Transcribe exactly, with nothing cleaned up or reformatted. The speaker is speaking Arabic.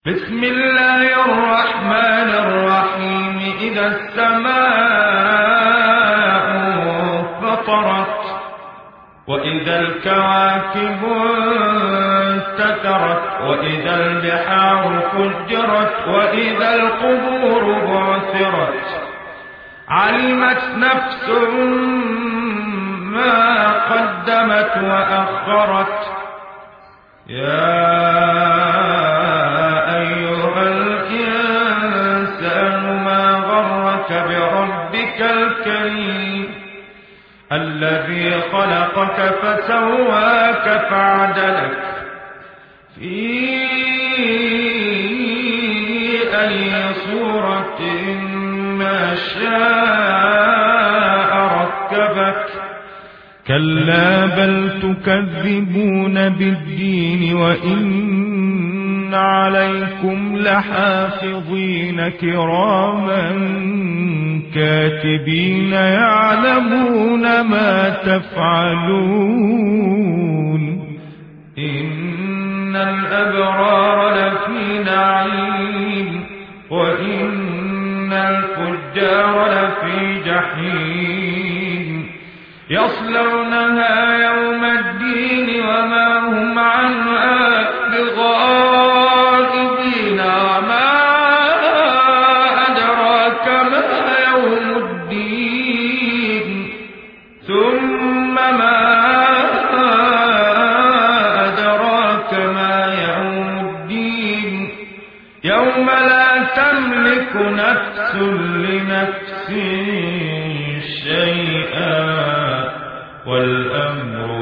بسم الله الرحمن الرحيم. إذا السماء انفطرت وإذا الكواكب انتثرت وإذا البحار فجرت وإذا القبور بعثرت علمت نفس ما قدمت وأخرت. يا بربك الكريم الذي خلقك فسواك فعدلك في أي صورة ما شاء ركبك. كلا بل تكذبون بالدين وإن عليكم لحافظين كراما كاتبين يعلمون ما تفعلون. إن الأبرار لفي نعيم وإن الفجار لفي جحيم يصلونها يوم الدين وما هم عنها بغائبين. وما أدراك ما يوم الدين ثم ما أدراك ما يوم الدين يوم لا تملك نفس لنفس شيئا والأمر